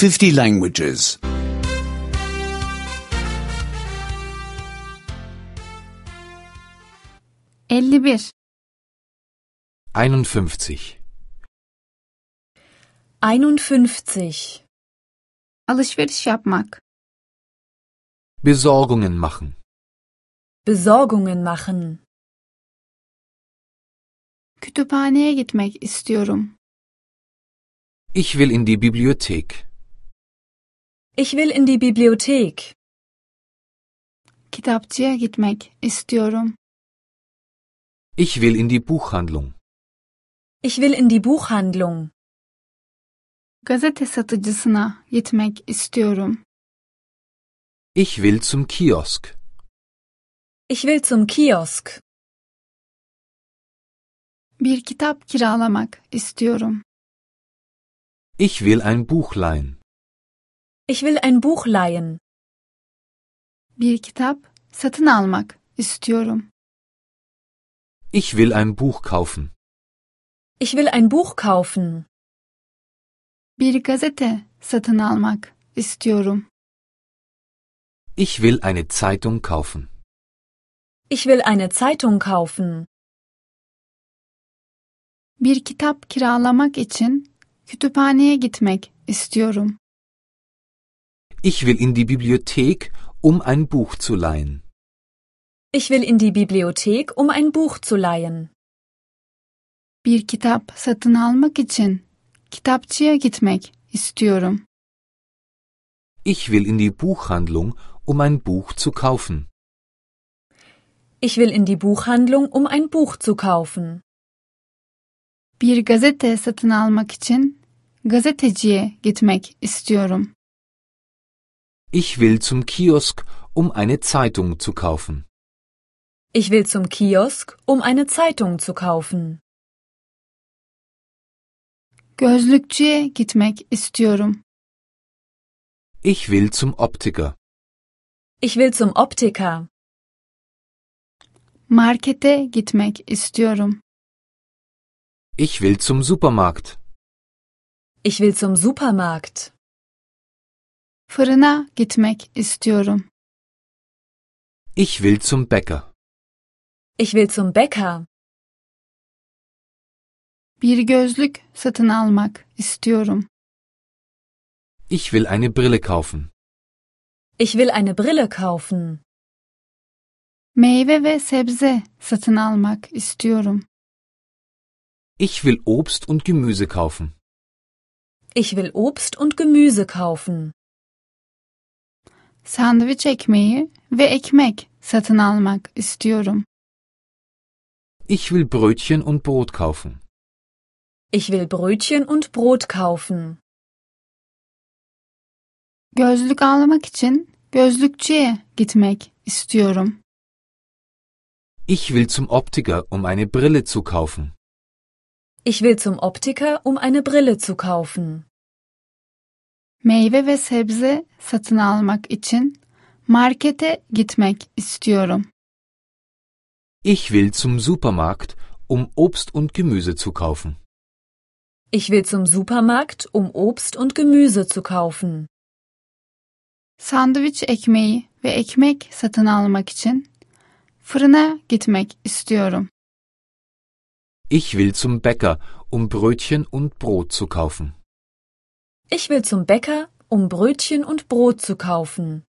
50 languages. 51. 51. 51. Alışveriş yapmak. Besorgungen machen. Besorgungen machen. Kütüphaneye gitmek istiyorum. Ich will in die Bibliothek. Ich will in die Bibliothek. Kitapçıya gitmek istiyorum. Ich will in die Buchhandlung. Ich will in die Buchhandlung. Gazete satıcısına gitmek istiyorum. Ich will zum Kiosk. Ich will zum Kiosk. Bir kitap kiralamak istiyorum. Ich will ein Buch leihen. Ich will ein Buch leihen. Bir kitap satın almak istiyorum. Ich will ein Buch kaufen. Ich will ein Buch kaufen. Bir gazete satın almak istiyorum. Ich will eine Zeitung kaufen. Ich will eine Zeitung kaufen. Bir kitap kiralamak için kütüphaneye gitmek istiyorum. Ich will in die Bibliothek, ein Buch zu leihen. Ich will in die Bibliothek, ein Buch zu leihen. Bir kitap satın almak için kitapçıya gitmek istiyorum. Ich will in die Buchhandlung, ein Buch zu kaufen. Ich will in die Buchhandlung, ein Buch zu kaufen. Bir gazete satın almak için gazeteciye gitmek istiyorum. Ich will zum Kiosk, eine Zeitung zu kaufen. Ich will zum Kiosk, eine Zeitung zu kaufen. Gözlükçüye gitmek istiyorum. Ich will zum Optiker. Ich will zum Optiker. Markete gitmek istiyorum. Ich will zum Supermarkt. Ich will zum Supermarkt. Fırına gitmek istiyorum. Ich will zum Bäcker. Ich will zum Bäcker. Bir gözlük satın almak istiyorum. Ich will eine Brille kaufen. Ich will eine Brille kaufen. Meyve ve sebze satın almak istiyorum. Ich will Obst und Gemüse kaufen. Ich will Obst und Gemüse kaufen. Sandviç ekmeği ve ekmek satın almak istiyorum. Ich will Brötchen und Brot kaufen. Ich will Brötchen und Brot kaufen. Gözlük almak için gözlükçüye gitmek istiyorum. Ich will zum Optiker, eine Brille zu kaufen. Ich will zum Optiker, eine Brille zu kaufen. Meyve ve sebze satın almak için markete gitmek istiyorum. Ich will zum Supermarkt, Obst und Gemüse zu kaufen. Ich will zum Supermarkt, Obst und Gemüse zu kaufen. Sandviç ekmeği ve ekmek satın almak için fırına gitmek istiyorum. Ich will zum Bäcker, Brötchen und Brot zu kaufen. Ich will zum Bäcker, Brötchen und Brot zu kaufen.